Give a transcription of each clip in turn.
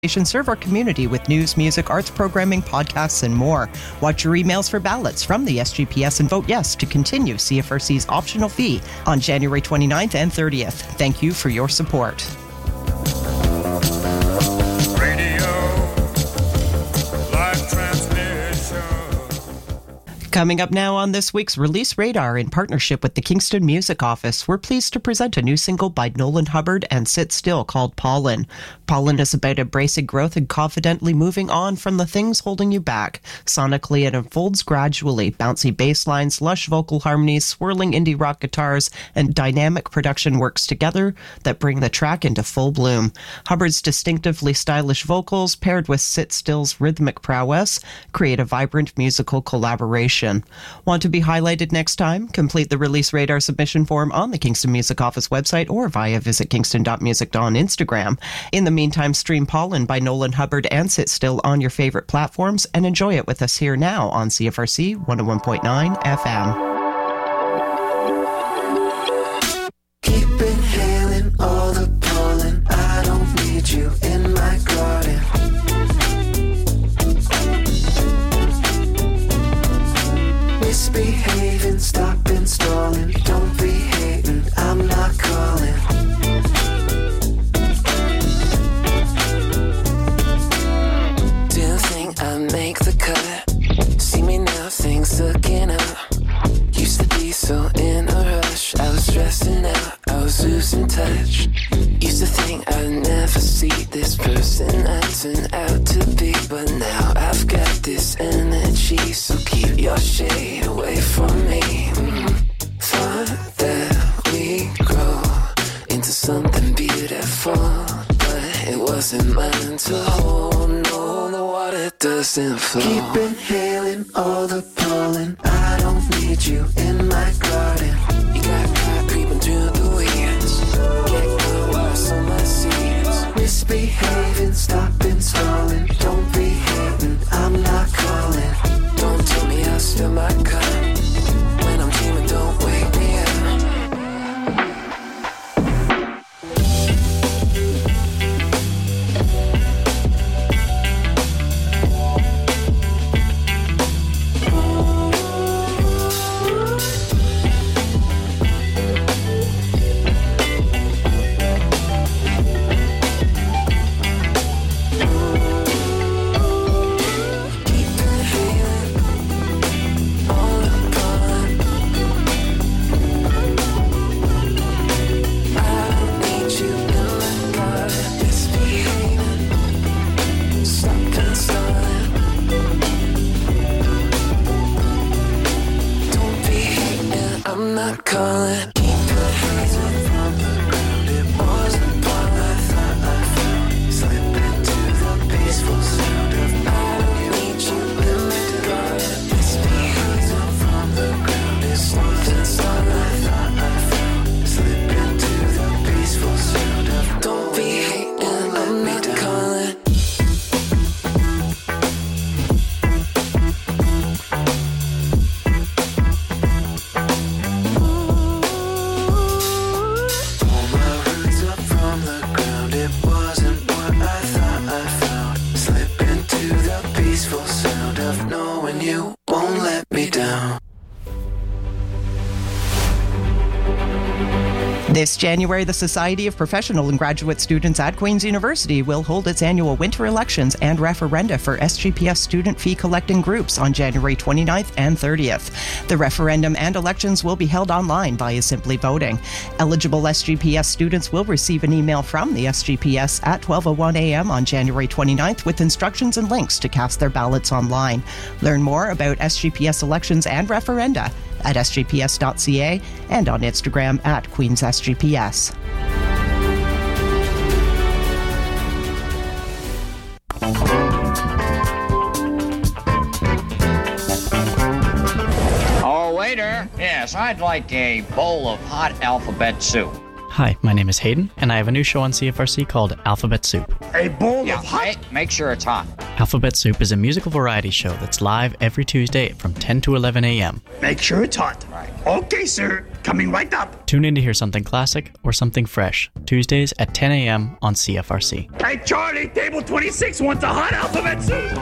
Serve our community with news, music, arts programming, podcasts, and more. Watch your emails for ballots from the SGPS and vote yes to continue CFRC's optional fee on January 29th and 30th. Thank you for your support. Coming up now on this week's Release Radar, in partnership with the Kingston Music Office, we're pleased to present a new single by Nolan Hubbard and Sit Still called Pollen. Pollen is about embracing growth and confidently moving on from the things holding you back. Sonically, it unfolds gradually. Bouncy bass lines, lush vocal harmonies, swirling indie rock guitars, and dynamic production works together that bring the track into full bloom. Hubbard's distinctively stylish vocals, paired with Sit Still's rhythmic prowess, create a vibrant musical collaboration. Want to be highlighted next time? Complete the Release Radar submission form on the Kingston Music Office website or via visitkingston.music on Instagram. In the meantime, stream Pollen by Nolan Hubbard and Sit Still on your favorite platforms and enjoy it with us here now on CFRC 101.9 FM. Keep inhaling all the pollen. I don't need you in my garden. Misbehaving, stop installing. Don't be hating, I'm not calling. Didn't think I'd make the cut. See me now, things looking up. Used to be so in a rush. I was stressing out, I was losing touch. Used to think I'd never see this person I turned out to be. But now I've got this energy, so keep your shade away from me. Thought that we grow into something beautiful, but it wasn't mine to hold. No, the water doesn't flow. Keep inhaling all the pollen. I don't need you in my garden. You got caught creeping through the weeds. Get caught while on my seeds. Misbehaving, stop installing. Don't be hating, I'm not calling. Don't tell me I'll spill my cup. When I'm dreaming, don't wake me up. I'm not calling. Keep your hands from the ground. It wasn't what I thought I found. Slip into the peaceful sound of I don't need you in my garden. Misbehaving from the ground. It's something I thought I found. Slip into the peaceful sound of don't be hating, I'm not calling. You won't let me down. This January, the Society of Professional and Graduate Students at Queen's University will hold its annual winter elections and referenda for SGPS student fee collecting groups on January 29th and 30th. The referendum and elections will be held online via Simply Voting. Eligible SGPS students will receive an email from the SGPS at 12:01 a.m. on January 29th with instructions and links to cast their ballots online. Learn more about SGPS elections and referenda at sgps.ca and on Instagram at QueensSGPS. Oh, waiter. Yes, I'd like a bowl of hot alphabet soup. Hi, my name is Hayden, and I have a new show on CFRC called Alphabet Soup. A bowl of hot? Make sure it's hot. Alphabet Soup is a musical variety show that's live every Tuesday from 10 to 11 a.m. Make sure it's hot. Right. Okay, sir. coming right up. Tune in to hear something classic or something fresh, Tuesdays at 10 a.m. on CFRC. Hey, Charlie, table 26 wants a hot alphabet soup.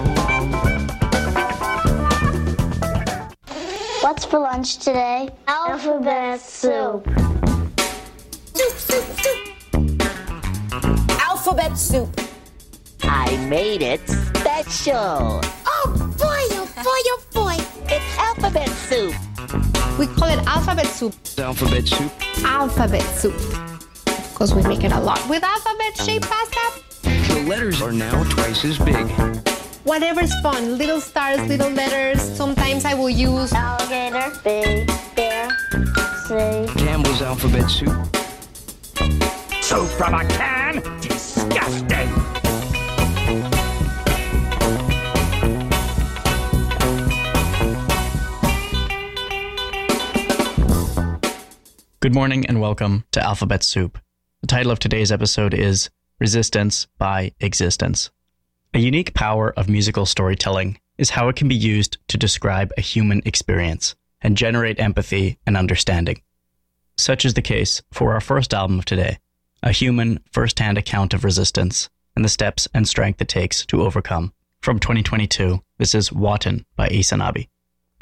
What's for lunch today? Alphabet soup. Soup, soup, soup. Alphabet soup. I made it special. Oh boy. It's alphabet soup. We call it alphabet soup. Alphabet soup. Alphabet soup. Because we make it a lot with alphabet-shaped pasta. The letters are now twice as big. Whatever's fun. Little stars, little letters. Sometimes I will use Alligator, big, bear, say. Campbell's alphabet soup. Soup from a can? Disgusting. Good morning and welcome to Alphabet Soup. The title of today's episode is Resistance by Existence. A unique power of musical storytelling is how it can be used to describe a human experience and generate empathy and understanding. Such is the case for our first album of today, a human first-hand account of resistance and the steps and strength it takes to overcome. From 2022, this is Watan by Aysanabee.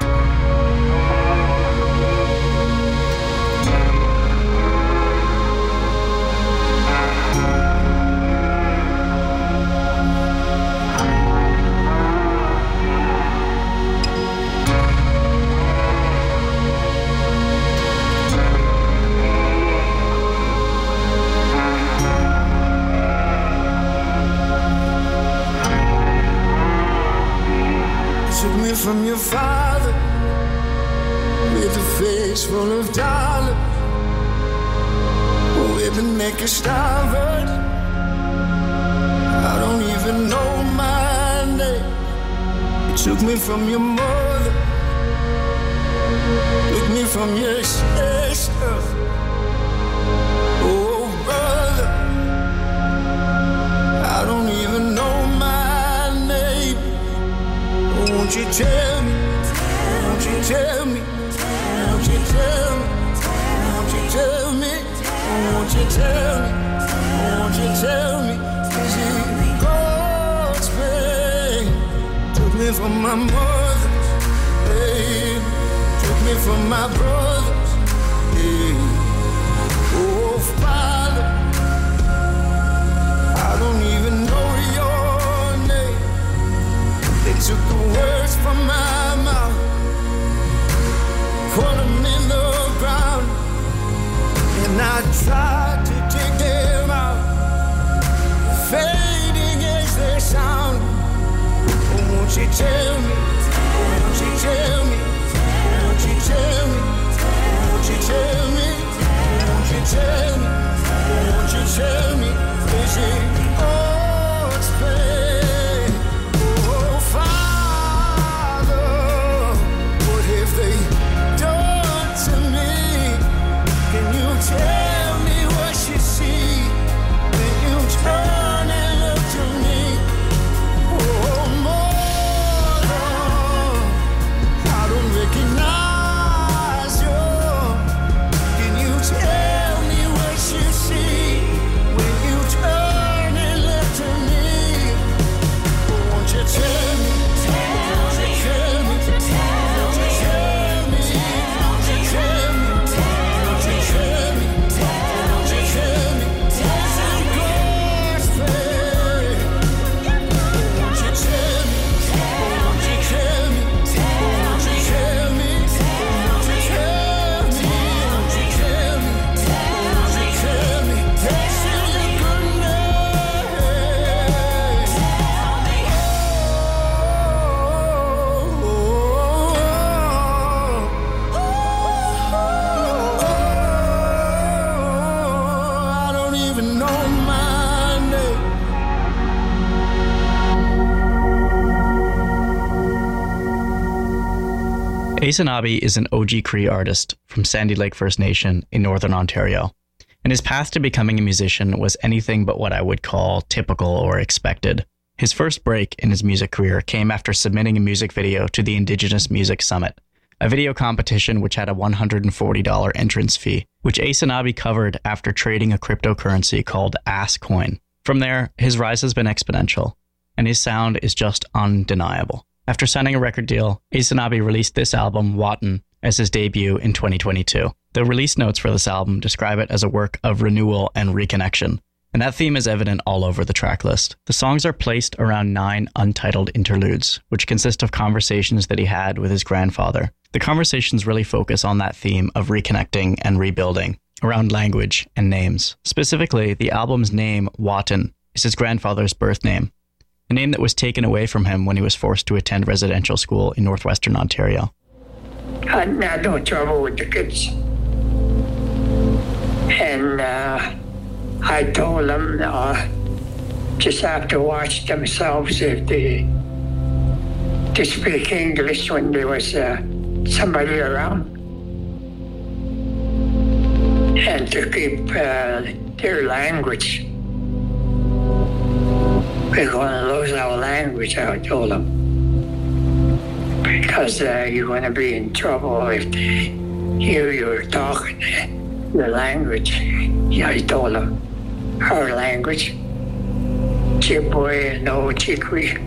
From your father, with a face full of dollars, with the neck starboard. I don't even know my name. You took me from your mother, took me from your sister. Oh, brother, I don't even know my name. Won't you tell me? Won't you tell me? Won't you tell me? Won't you tell me? Won't you tell me? Won't you tell me? Is it God's pain? Took me from my mother's, hey. Took me from my brother's, hey. Oh, Father, I don't even know your name. They took the words from my mouth, put them in the ground, and I tried to take them out, fading as they sound. Oh, won't you tell me? Won't you tell me? Won't you tell me? Won't you tell me? Won't you tell me? Won't you tell me? Is it God's pain? Oh, Father, what have they done to me? Can you tell me what you see when you turn and look to me? Oh, Mother, I don't recognize you. Can you tell me what you see when you turn and look to me? Won't you tell me? Won't you tell me? Won't you tell me? Won't you tell me? Won't you tell me? Won't you tell me? Is it God's pain? Won't you tell me? Won't you tell me? Won't you tell me? Won't you tell me? Won't you tell me? Won't you tell me? Is it your goodness? I don't even know my name. Aysanabee is an OG Cree artist from Sandy Lake First Nation in Northern Ontario, and his path to becoming a musician was anything but what I would call typical or expected. His first break in his music career came after submitting a music video to the Indigenous Music Summit, a video competition which had a $140 entrance fee, which Aysanabee covered after trading a cryptocurrency called AssCoin. From there, his rise has been exponential, and his sound is just undeniable. After signing a record deal, Aysanabee released this album, Watan, as his debut in 2022. The release notes for this album describe it as a work of renewal and reconnection, and that theme is evident all over the track list. The songs are placed around 9 untitled interludes, which consist of conversations that he had with his grandfather. The conversations really focus on that theme of reconnecting and rebuilding, around language and names. Specifically, the album's name, Watan, is his grandfather's birth name, a name that was taken away from him when he was forced to attend residential school in northwestern Ontario. I had no trouble with the kids. And I told them just have to watch themselves if they speak English when there was somebody around. And to keep their language. We're going to lose our language, I told them. Because you're going to be in trouble if they hear you talking the language. Yeah, I told them. Our language. Chipboy, no Chikwi.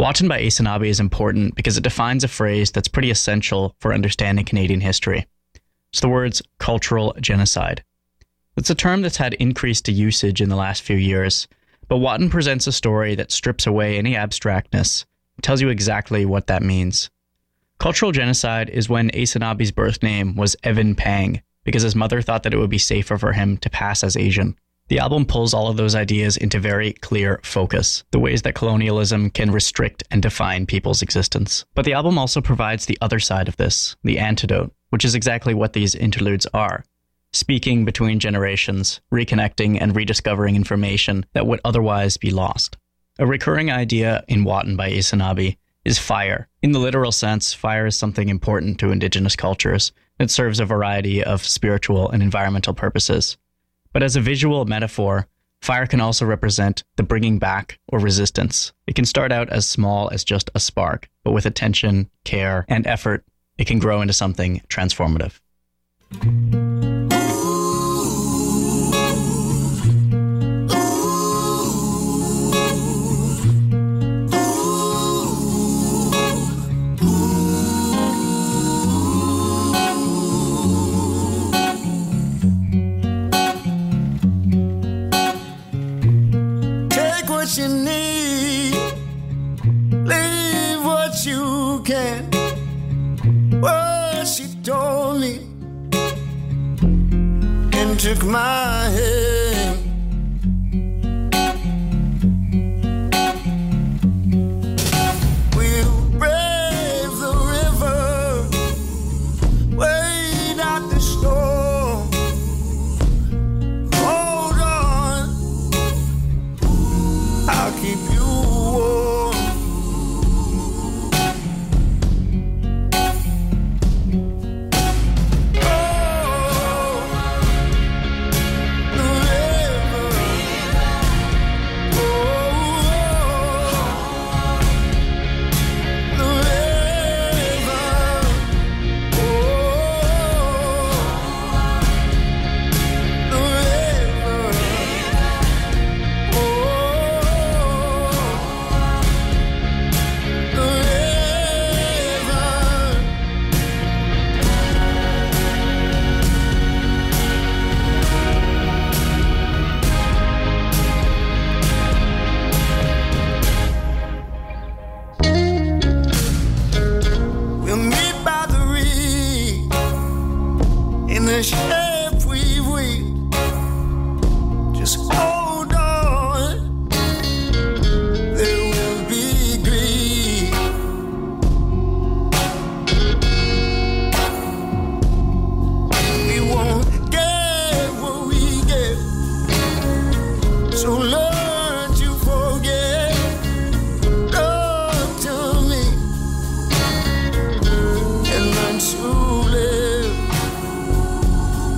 Wotton by Aysanabee is important because it defines a phrase that's pretty essential for understanding Canadian history. It's the words cultural genocide. It's a term that's had increased usage in the last few years, but Wotton presents a story that strips away any abstractness and tells you exactly what that means. Cultural genocide is when Aysanabee's birth name was Evan Pang, because his mother thought that it would be safer for him to pass as Asian. The album pulls all of those ideas into very clear focus, the ways that colonialism can restrict and define people's existence. But the album also provides the other side of this, the antidote, which is exactly what these interludes are. Speaking between generations, reconnecting and rediscovering information that would otherwise be lost. A recurring idea in Wotton by Aysanabee is fire. In the literal sense, fire is something important to Indigenous cultures. It serves a variety of spiritual and environmental purposes. But as a visual metaphor, fire can also represent the bringing back or resistance. It can start out as small as just a spark, but with attention, care, and effort, it can grow into something transformative. You need, leave what you can. Well, she told me and took my hand. We'll brave the river, wait out the storm. Hold on, I'll keep you warm. The shape we've weaved, just hold on, there will be grief. We won't get what we get, so learn to forget. Look to me and learn to live.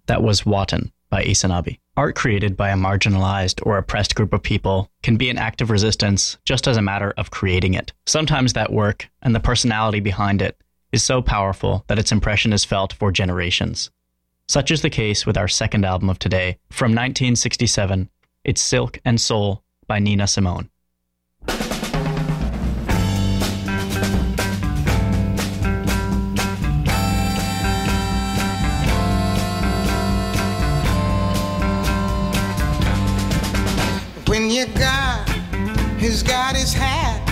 That was Watan by Isanabi. Art created by a marginalized or oppressed group of people can be an act of resistance just as a matter of creating it. Sometimes that work and the personality behind it is so powerful that its impression is felt for generations. Such is the case with our second album of today. From 1967, it's Silk and Soul by Nina Simone. When your God has got his hat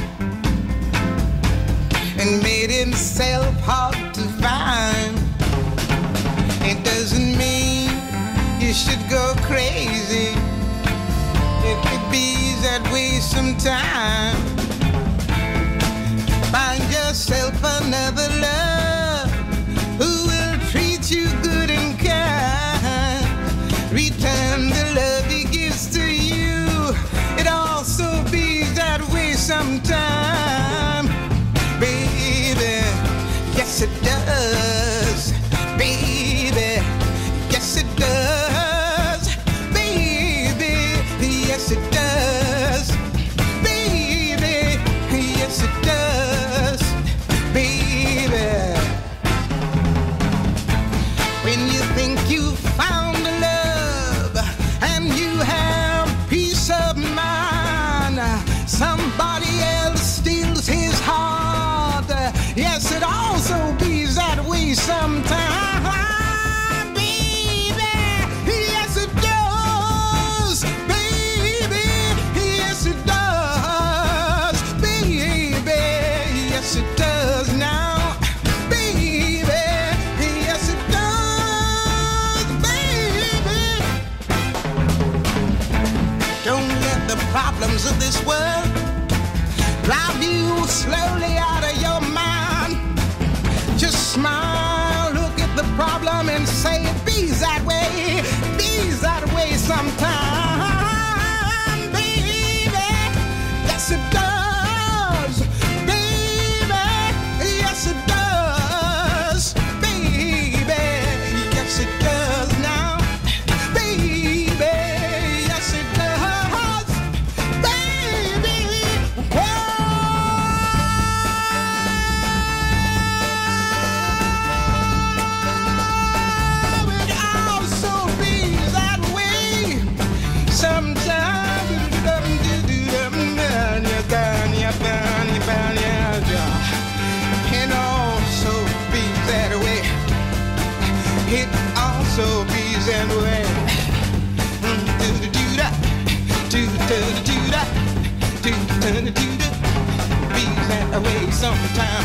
and made himself hard to find, it doesn't mean you should go crazy. It could be that way sometime. Find yourself another love who will treat you good and kind. Return the love he gives to you. It also be that way sometime. Baby, yes it does. Baby, yes it does. Baby, yes it does. Baby, yes it does. Baby, when you think you found love and you have peace of mind, somebody else steals his heart. Yes, it also be that way sometime. Problems of this world drive you slowly out of your mind. Just smile, look at the problem and say it be that way sometime. Baby, yes it does. Baby, yes it does. Baby, yes it does now. Baby, yes it does. It also be that way. Be that way sometime.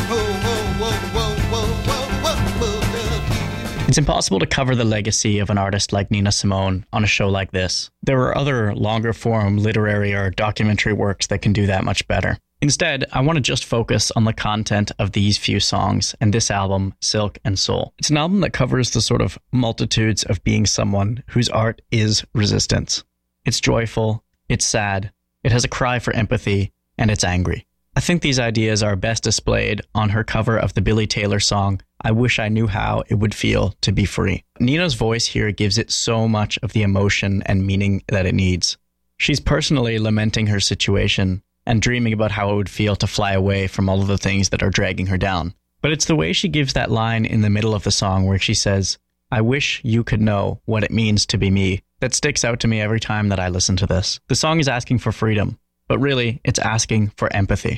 It's impossible to cover the legacy of an artist like Nina Simone on a show like this. There are other longer-form literary or documentary works that can do that much better. Instead, I want to just focus on the content of these few songs and this album, Silk and Soul. It's an album that covers the sort of multitudes of being someone whose art is resistance. It's joyful, it's sad, it has a cry for empathy, and it's angry. I think these ideas are best displayed on her cover of the Billy Taylor song, I Wish I Knew How It Would Feel to Be Free. Nina's voice here gives it so much of the emotion and meaning that it needs. She's personally lamenting her situation and dreaming about how it would feel to fly away from all of the things that are dragging her down. But it's the way she gives that line in the middle of the song where she says, I wish you could know what it means to be me, that sticks out to me every time that I listen to this. The song is asking for freedom, but really, it's asking for empathy.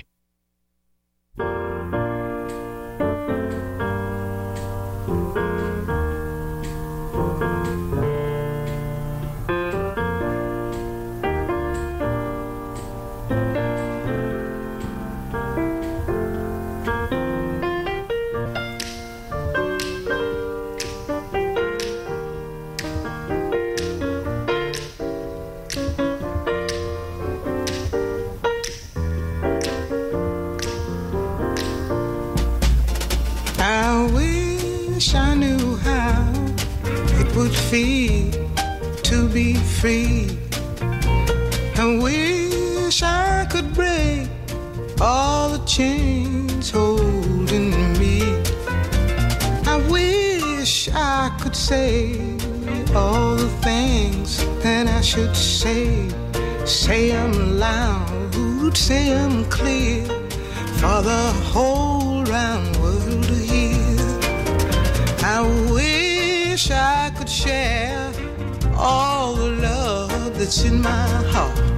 I knew how it would feel to be free. I wish I could break all the chains holding me. I wish I could say all the things that I should say. Say them loud, say them clear, for the whole round world to hear. I wish I could share all the love that's in my heart.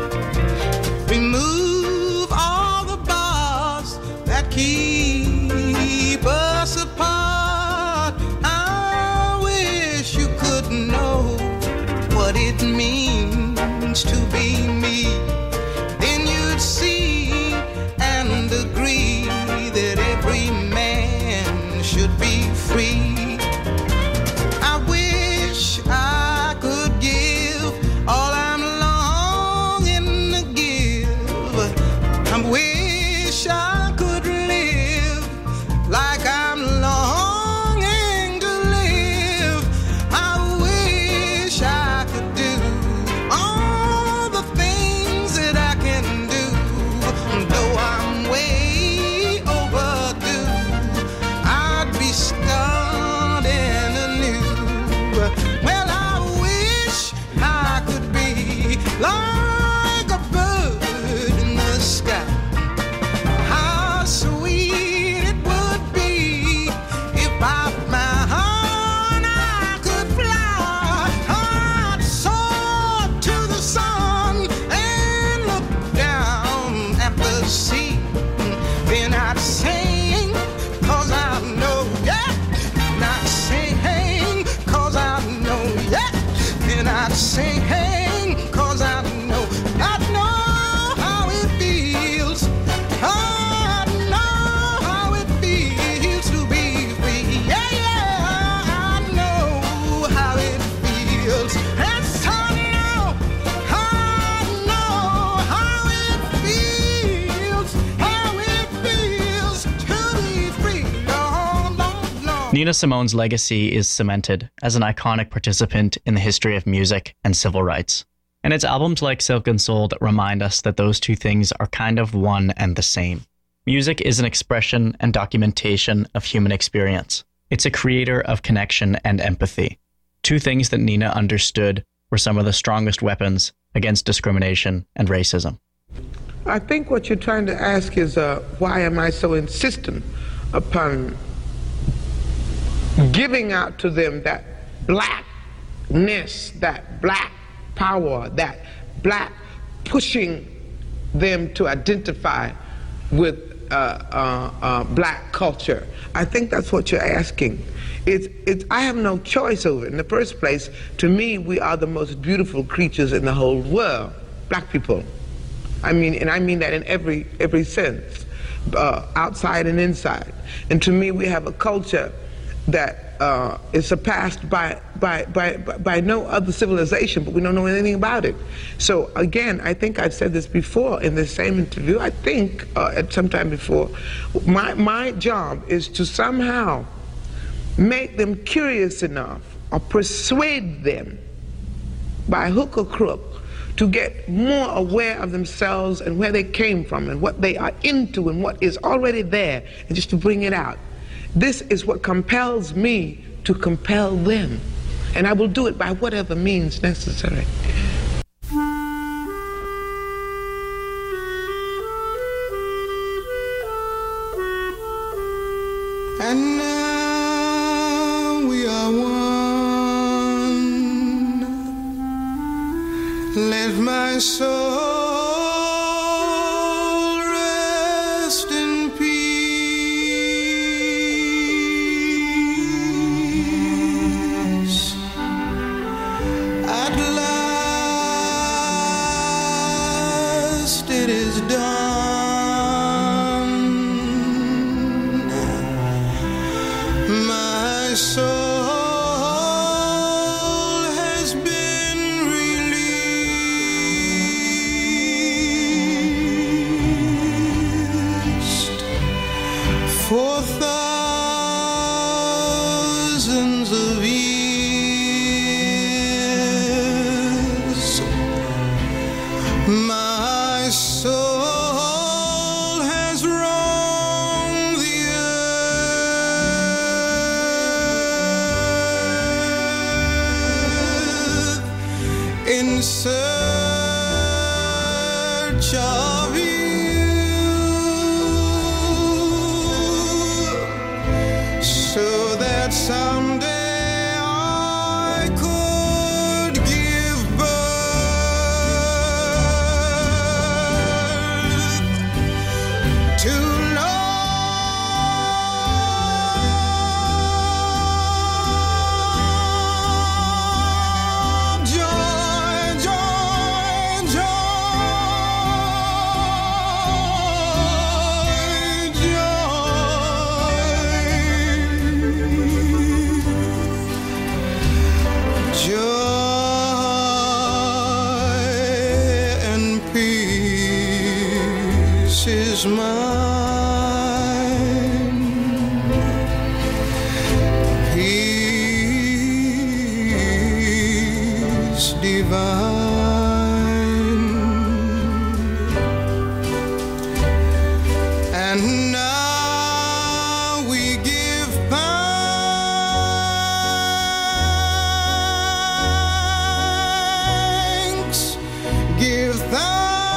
Remove all the bars that keep us apart. I wish you could know what it means to be me. Then you'd see and agree that every man should be free. I wish I could give all I'm longing to give. I wish I could live like I'm longing to live. I wish I could do all the things that I can do, though I'm way overdue. I'd be starting anew. Well, I wish I could be like a bird in the sky. How sweet it would be if I found I could fly. I'd soar to the sun and look down at the sea. Then I'd sing, 'cause I know, yeah. And I'd sing, 'cause I know, yeah. And I'd sing, 'cause I know how it feels. I know how it feels to be free. Yeah, yeah, I know how it feels. Yes, I know how it feels, to be free. No, no, no. Nina Simone's legacy is cemented as an iconic participant in the history of music and civil rights. And it's albums like Silk and Soul that remind us that those two things are kind of one and the same. Music is an expression and documentation of human experience. It's a creator of connection and empathy. Two things that Nina understood were some of the strongest weapons against discrimination and racism. I think what you're trying to ask is why am I so insistent upon giving out to them that blackness, that black power, that black pushing them to identify with black culture. I think that's what you're asking. I have no choice over it. In the first place, to me, we are the most beautiful creatures in the whole world, black people. I mean that in every sense, outside and inside. And to me, we have a culture that is surpassed by no other civilization, but we don't know anything about it. So again, I think I've said this before in this same interview, I think at some time before, my job is to somehow make them curious enough or persuade them by hook or crook to get more aware of themselves and where they came from and what they are into and what is already there, and just to bring it out. This is what compels me to compel them, and I will do it by whatever means necessary. And now we are one. Let my soul rest in peace. At last it is done. My soul has been released. For thousands of years, my soul has roamed the earth. in search of you, so that someday I could give birth to love. Is mine, peace divine, and now we give thanks, give thanks.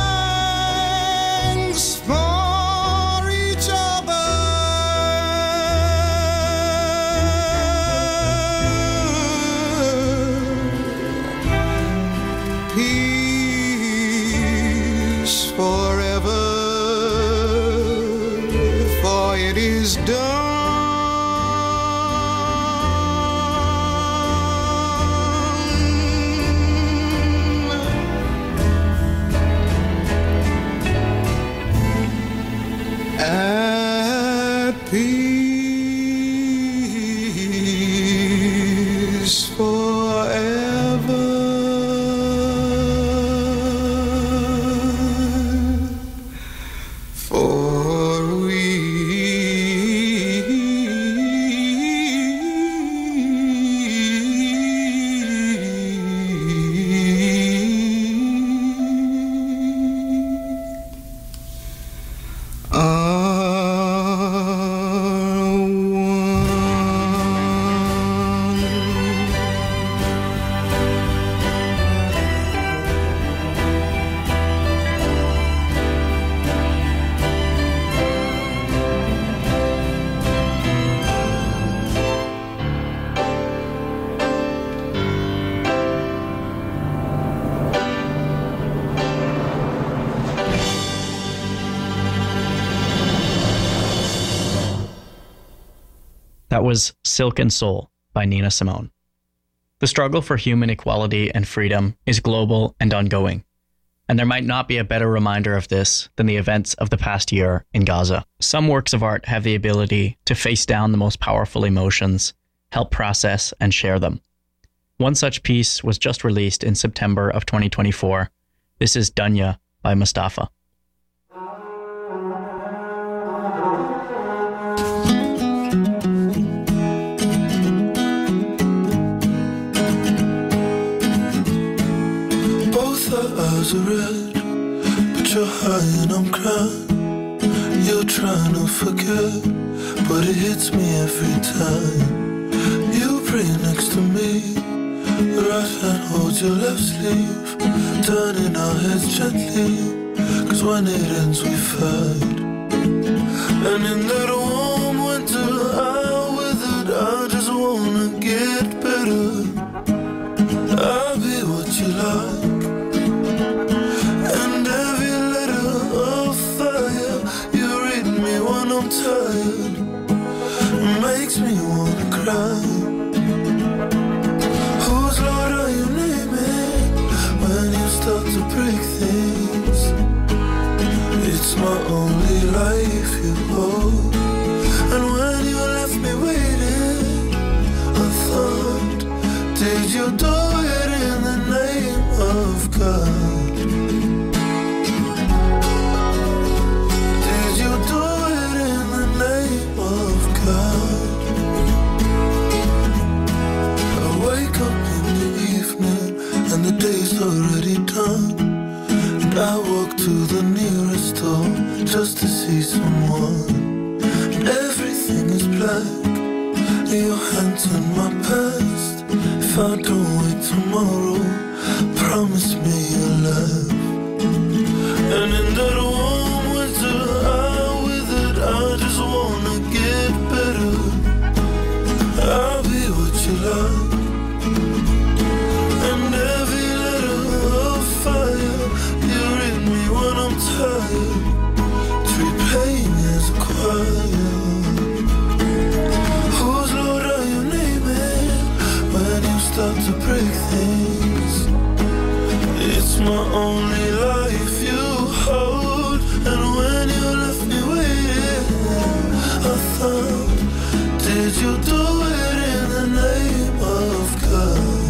That was Silk and Soul by Nina Simone. The struggle for human equality and freedom is global and ongoing, and there might not be a better reminder of this than the events of the past year in Gaza. Some works of art have the ability to face down the most powerful emotions, help process and share them. One such piece was just released in September of 2024. This is Dunya by Mustafa. Eyes are red, but you're high and I'm crying. You're trying to forget, but it hits me every time. You pray next to me, the right hand holds your left sleeve, turning our heads gently, cause when it ends we fight. And in that warm winter I withered, I just wanna get better. I'll be what you like. I'm tired, it makes me wanna cry. Whose Lord are you naming when you start to break things? It's my only life you hold. And when you left me waiting, I thought, did you do it in the name of God? Day's already done, and I walk to the nearest door just to see someone. Everything is black, your hands in my past. If I don't wait tomorrow, promise me your love. And in that warm winter hour with it, I just wanna get better. I'll be what you like. And every letter of fire you read me when I'm tired. Treat pain as a choir. Whose Lord are you naming when you start to break things? It's my only life you hold. And when you left me waiting, I thought, did you do it in the name of God?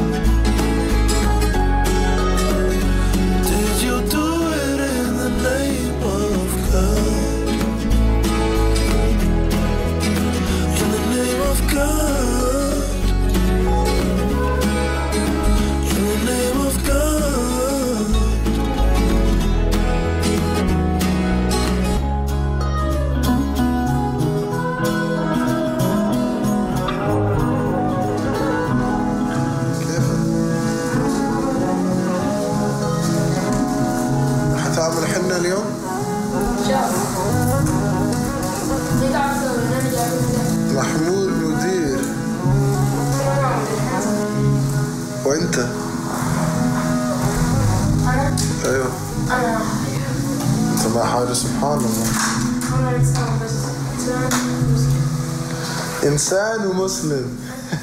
Did you do it in the name of God? In the name of God. In the name of God. هتعمل حنة اليوم؟ محمود مدير. وانت؟ ايوه انت مع حاجة سبحان الله. إنسان ومسلم.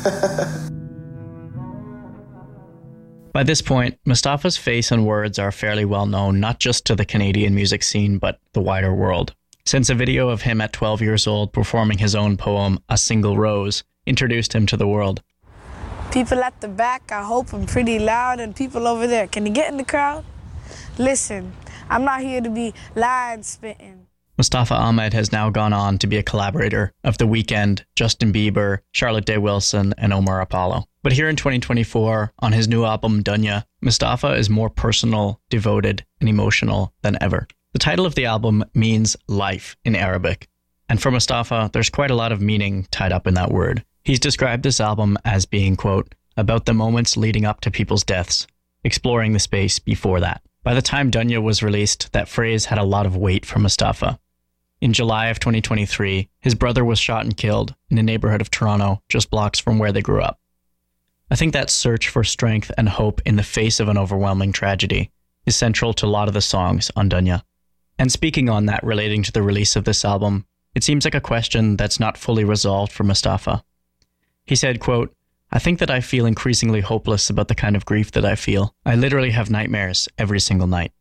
By this point, Mustafa's face and words are fairly well known not just to the Canadian music scene, but the wider world. Since a video of him at 12 years old performing his own poem, A Single Rose, introduced him to the world. People at the back are hoping pretty loud, and people over there, can you get in the crowd? Listen, I'm not here to be line spitting. Mustafa Ahmed has now gone on to be a collaborator of The Weeknd, Justin Bieber, Charlotte Day Wilson, and Omar Apollo. But here in 2024, on his new album Dunya, Mustafa is more personal, devoted, and emotional than ever. The title of the album means life in Arabic. And for Mustafa, there's quite a lot of meaning tied up in that word. He's described this album as being, quote, about the moments leading up to people's deaths, exploring the space before that. By the time Dunya was released, that phrase had a lot of weight for Mustafa. In July of 2023, his brother was shot and killed in a neighborhood of Toronto, just blocks from where they grew up. I think that search for strength and hope in the face of an overwhelming tragedy is central to a lot of the songs on Dunya. And speaking on that relating to the release of this album, it seems like a question that's not fully resolved for Mustafa. He said, quote, I think that I feel increasingly hopeless about the kind of grief that I feel. I literally have nightmares every single night.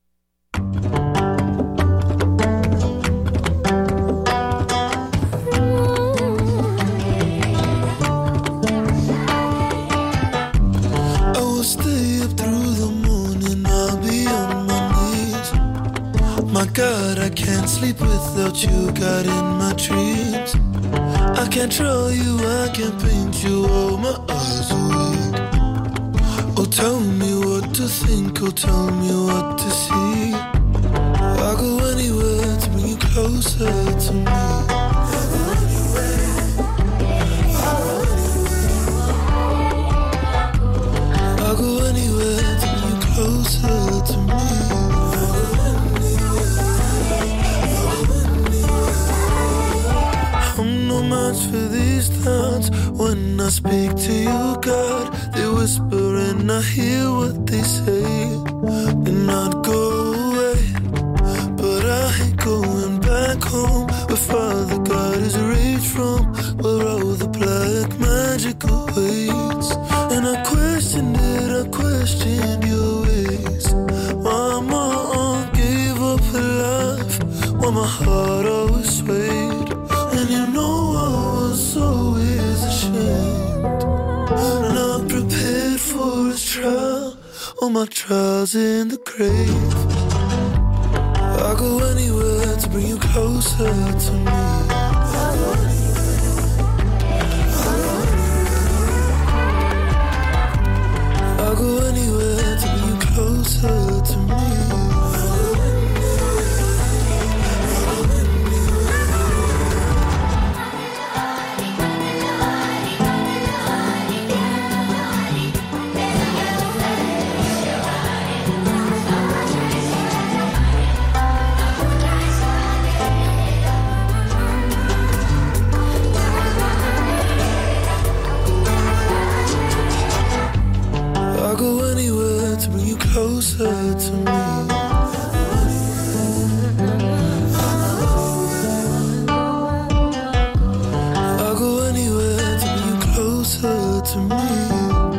My God, I can't sleep without you, God, in my dreams. I can't draw you, I can't paint you, oh, my eyes are weak. Oh, tell me what to think, oh, tell me what to see. I'll go anywhere to bring you closer to me. I'll go anywhere to bring you closer to me. I'm no match for these thoughts. When I speak to you, God, they whisper and I hear what they say. And I'd go away, but I ain't going back home, where Father God is raised from, where all the black magic awaits. And I questioned it, I questioned your ways. Mama gave up her life while my heart always swayed. And you know I was always ashamed, not prepared for his trial, all my trials in the grave. I'll go anywhere to bring you closer to me. I'll go anywhere to bring you closer to me. mother to me.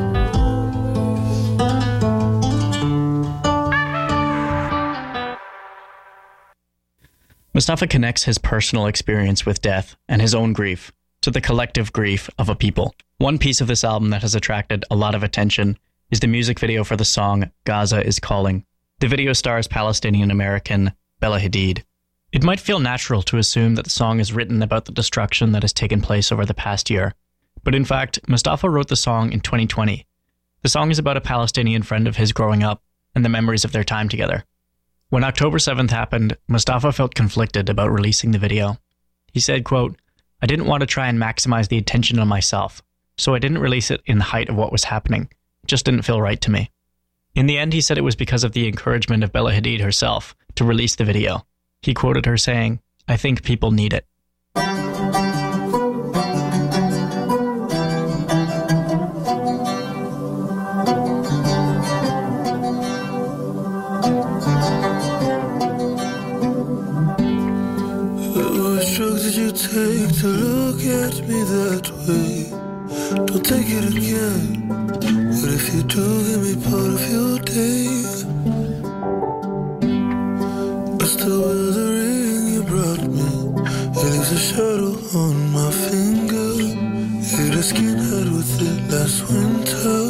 Mustafa connects his personal experience with death and his own grief to the collective grief of a people. One piece of this album that has attracted a lot of attention is the music video for the song Gaza is Calling. The video stars Palestinian-American Bella Hadid. It might feel natural to assume that the song is written about the destruction that has taken place over the past year, but in fact, Mustafa wrote the song in 2020. The song is about a Palestinian friend of his growing up and the memories of their time together. When October 7th happened, Mustafa felt conflicted about releasing the video. He said, quote, "I didn't want to try and maximize the attention on myself, so I didn't release it in the height of what was happening. It just didn't feel right to me." In the end, he said it was because of the encouragement of Bella Hadid herself to release the video. He quoted her saying, "I think people need it." Take to look at me that way. Don't take it again. But if you do, give me part of your day. I still wear the ring you brought me. It leaves a shadow on my finger. Hit a skinhead with it last winter.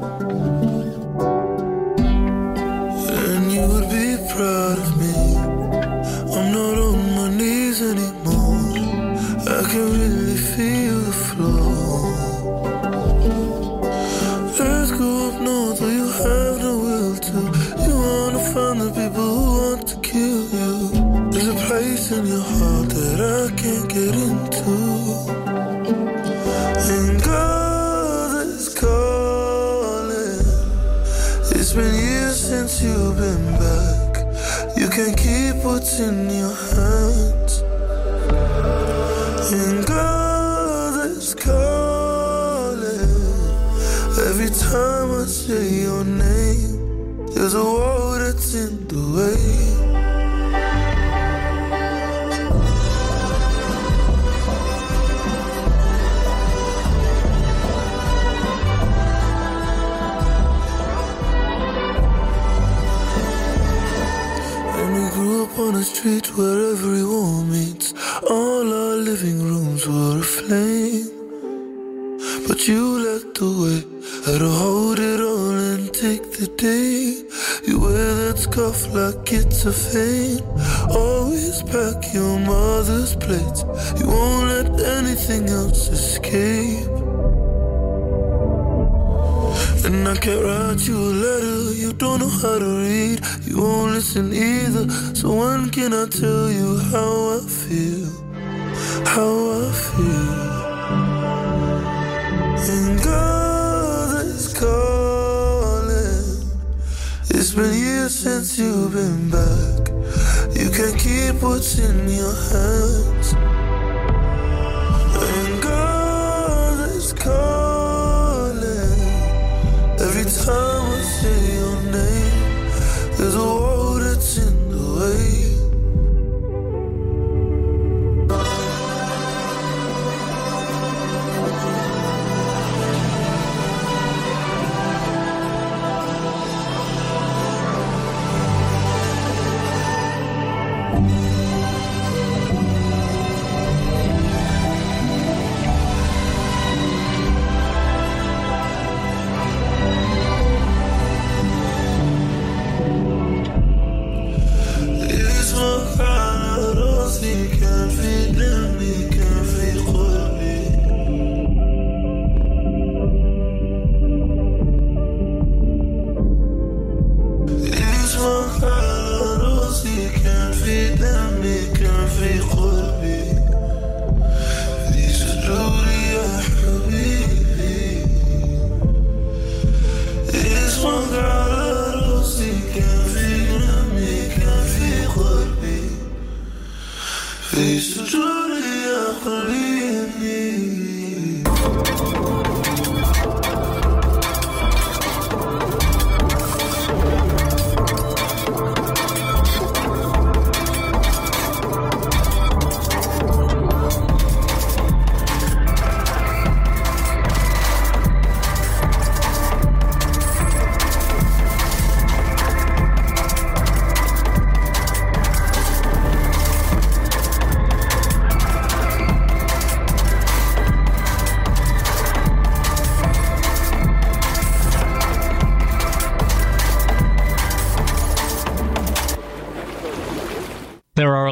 And you would be proud of me. I'm not on my knees anymore. I can really feel the flow. Let's go up north where you have no will to. You wanna find the people who want to kill you. There's a place in your heart that I can't get into. And God is calling. It's been years since you've been back. You can't keep what's in your hands. And God is calling. Every time I say your name, there's a wall that's in the way. And we grew up on a street where every wall meets. All our living rooms were aflame. But you led the way. Had to hold it all and take the day. You wear that scarf like it's a fame. Always pack your mother's plates. You won't let anything else escape. And I can't write you a letter. You don't know how to read. You won't listen either. So when can I tell you how I feel? How I feel. And God is calling. It's been years since you've been back. You can't keep what's in your hands. And God is calling. Every time I say your name, there's a wall that's in the way.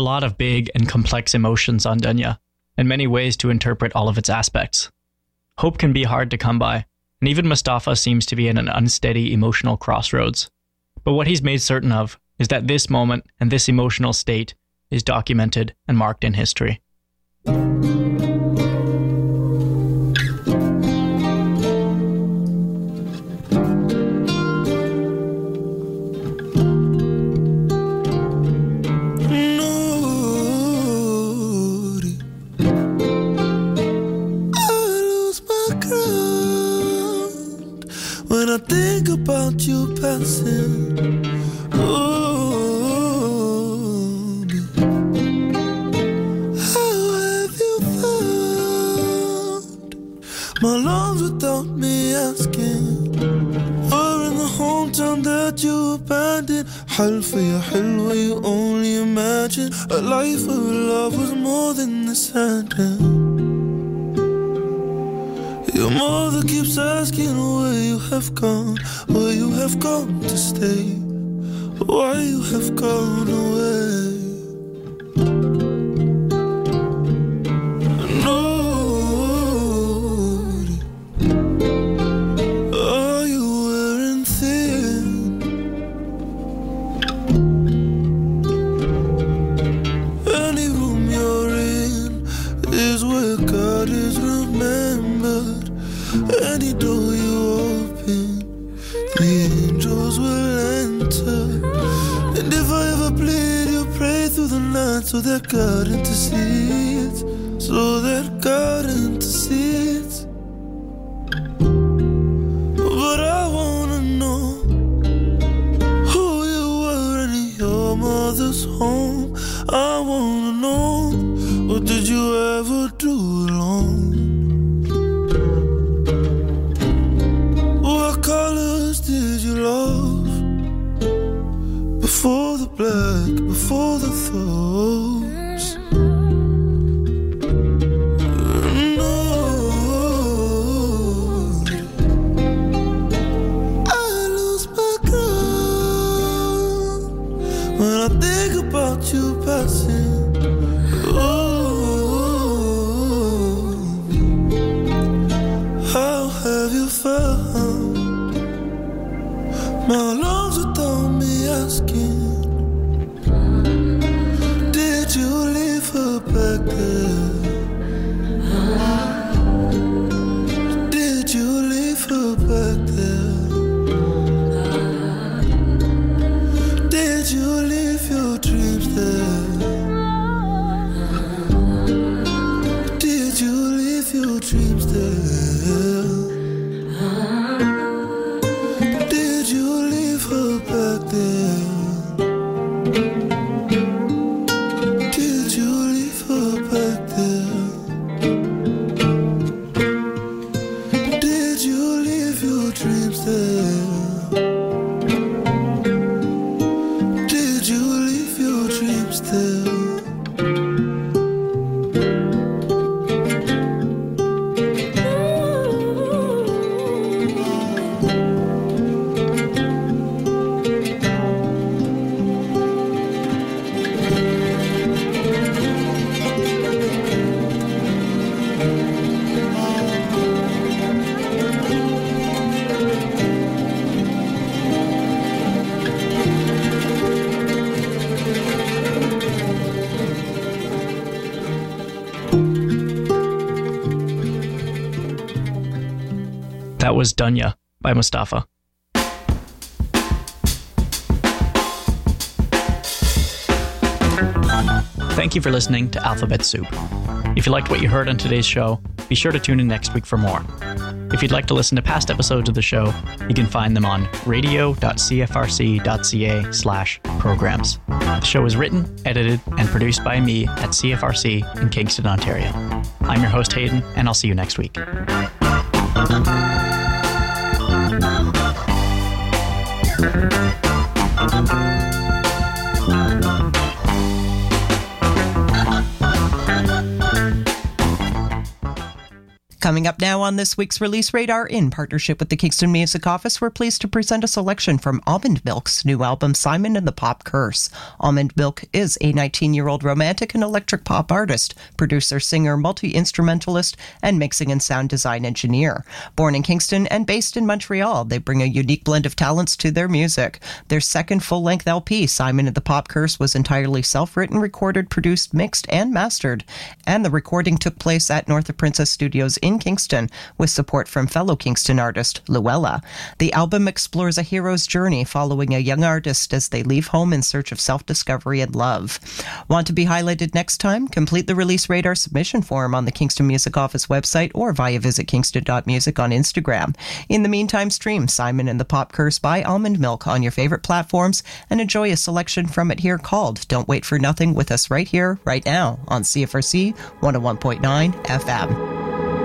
a lot of big and complex emotions on Dunya, and many ways to interpret all of its aspects. Hope can be hard to come by, and even Mustafa seems to be in an unsteady emotional crossroads. But what he's made certain of is that this moment and this emotional state is documented and marked in history. When I think about you passing, oh, how have you found my lungs without me asking? Or in the hometown that you abandoned, حلفة يا حلوة, you only imagine a life of love was more than this handle. Your mother keeps asking where you have gone to stay, why you have gone away. Lord, are you wearing thin? Any room you're in is where God is remembered. Any door you open, the angels will enter. And if I ever bleed, you pray through the night so that God intercedes, so that God intercedes. But I wanna know who you were in your mother's home. I wanna know, what did you ever do alone? What colors did you love? Before the black, before the thoughts. Lord, I lose my ground when I think about you passing. Oh, how have you felt? My lungs without me asking, did you leave her back there? Did you leave her back there? Did you leave your dreams there? Did you leave your dreams there? Did you leave her back there? Did you leave her back there? Did you leave your dreams there? Did you leave your dreams there? That was Dunya by Mustafa. Thank you for listening to Alphabet Soup. If you liked what you heard on today's show, be sure to tune in next week for more. If you'd like to listen to past episodes of the show, you can find them on radio.cfrc.ca/programs. The show is written, edited, and produced by me at CFRC in Kingston, Ontario. I'm your host, Hayden, and I'll see you next week. Coming up now on this week's Release Radar, in partnership with the Kingston Music Office, we're pleased to present a selection from Almond Milk's new album, Simon and the Pop Curse. Almond Milk is a 19-year-old romantic and electric pop artist, producer, singer, multi-instrumentalist, and mixing and sound design engineer. Born in Kingston and based in Montreal, they bring a unique blend of talents to their music. Their second full-length LP, Simon and the Pop Curse, was entirely self-written, recorded, produced, mixed, and mastered. And the recording took place at North of Princess Studios in Kingston, with support from fellow Kingston artist Luella. The album explores a hero's journey following a young artist as they leave home in search of self-discovery and love. Want to be highlighted next time? Complete the Release Radar submission form on the Kingston Music Office website or via visitkingston.music on Instagram. In the meantime, stream Simon and the Pop Curse by Almond Milk on your favorite platforms and enjoy a selection from it here called Don't Wait for Nothing with us right here, right now on CFRC 101.9 FM.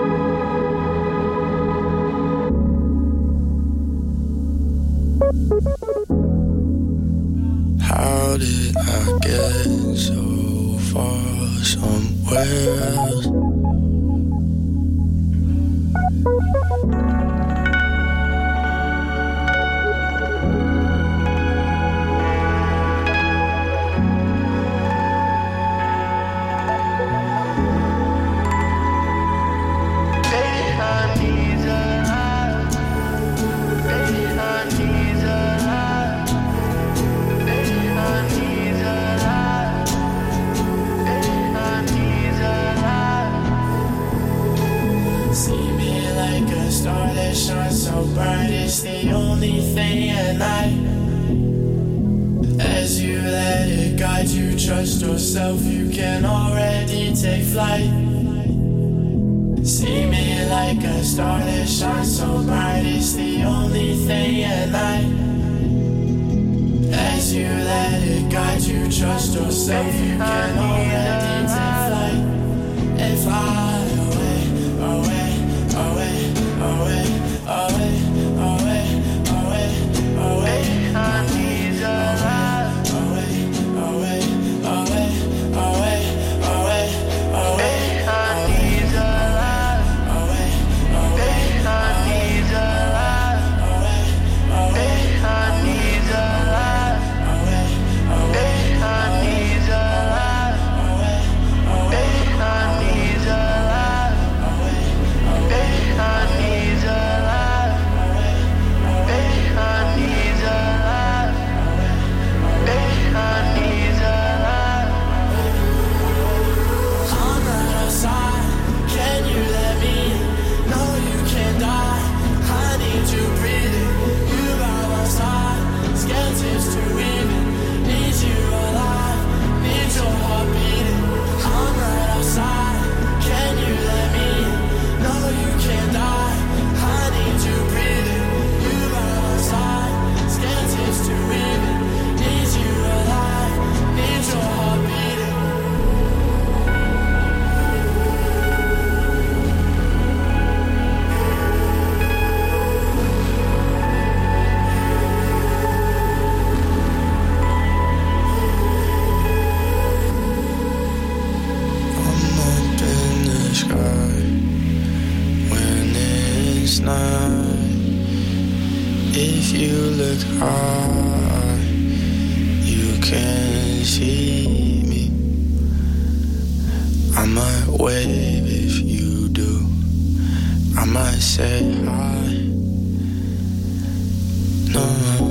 How did I get so far somewhere else? Bright is the only thing at night. As you let it guide you, trust yourself, you can already take flight. See me like a star that shines so bright, it's the only thing at night. As you let it guide you, trust yourself, you can already take flight. And fly away, away, away, away. Away, away, away, away, I need your love. Away, away, away, away, away, away, I need your love. Away, away, I need your love. Away, away, I need your love. Away, away, I need your love. Away, away, I need your love. Away, away, I need your love. If you look high, you can see me. I might wave if you do. I might say hi. No.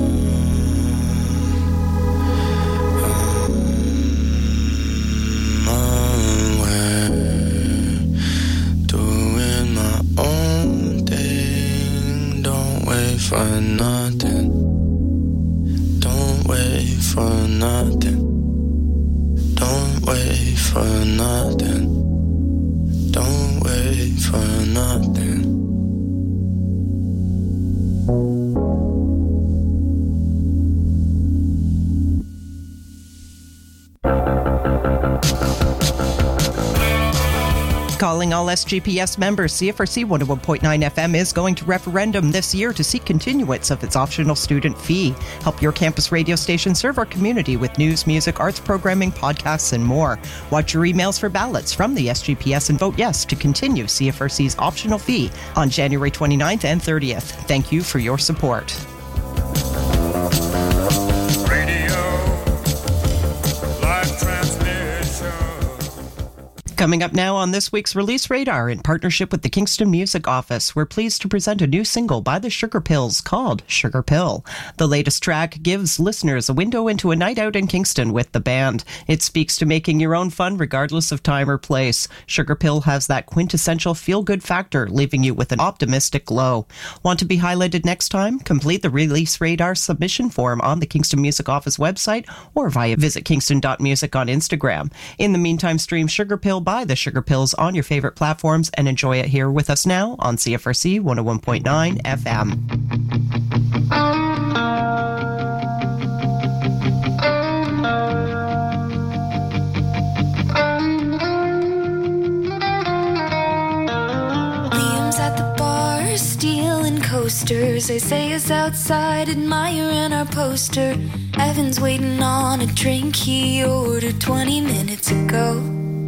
For nothing, don't wait for nothing, don't wait for nothing, don't wait for nothing. Call Calling all SGPS members, CFRC 101.9 FM is going to referendum this year to seek continuance of its optional student fee. Help your campus radio station serve our community with news, music, arts programming, podcasts, and more. Watch your emails for ballots from the SGPS and vote yes to continue CFRC's optional fee on January 29th and 30th. Thank you for your support. Coming up now on this week's Release Radar, in partnership with the Kingston Music Office, we're pleased to present a new single by the Sugar Pills called Sugar Pill. The latest track gives listeners a window into a night out in Kingston with the band. It speaks to making your own fun regardless of time or place. Sugar Pill has that quintessential feel-good factor, leaving you with an optimistic glow. Want to be highlighted next time? Complete the Release Radar submission form on the Kingston Music Office website or via visitkingston.music on Instagram. In the meantime, stream Sugar Pill by the Sugar Pills on your favorite platforms and enjoy it here with us now on CFRC 101.9 FM. Liam's at the bar, stealing coasters. Isaiah's outside, admiring our poster. Evan's waiting on a drink he ordered 20 minutes ago.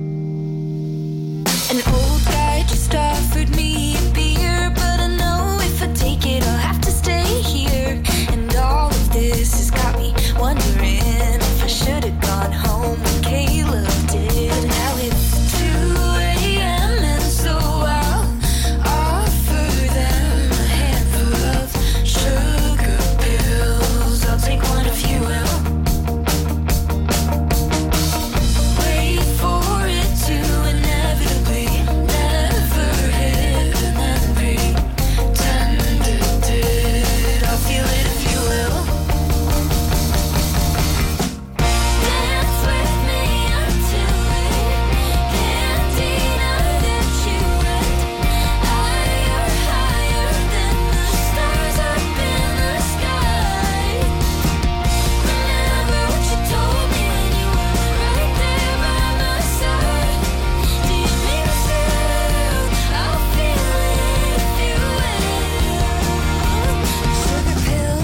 An old guy just offered me a beer, but I know if I take it, I'll have to stay here. And all of this has got me wondering if I should have gone home when Caleb did. Now it's 2 a.m. and so I'll offer them a handful of sugar pills. I'll take one if you will. Wait for it to inevitably never hit, and then pretended I'll feel it if you will. Dance with me until it can't deny that you went higher, higher than the stars up in the sky. Remember what you told me when you were right there by my side. Do you mean it's true? I'll feel it if you will. Sugar pill.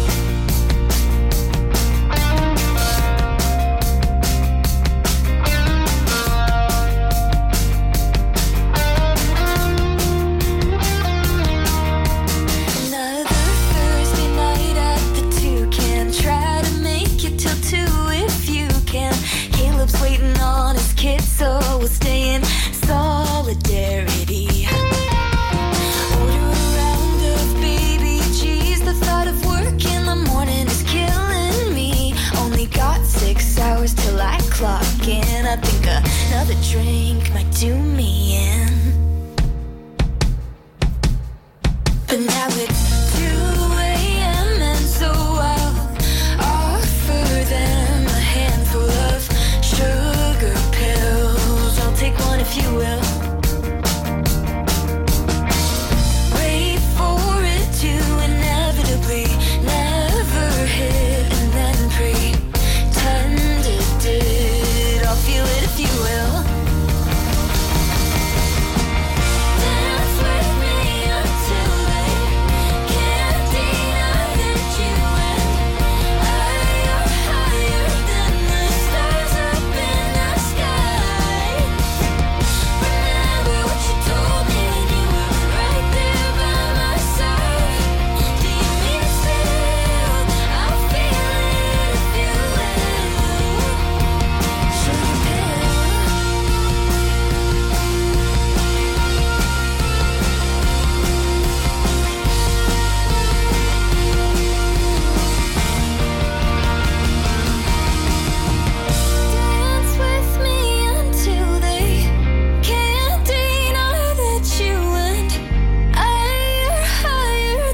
Another Thursday night at the Toucan. Try to make it till 2 if you can. Caleb's waiting on his kid, so we'll stay in solidarity. Order a round of baby cheese. The thought of work in the morning is killing me. Only got 6 hours till I clock in. I think another drink might do me in. But now it's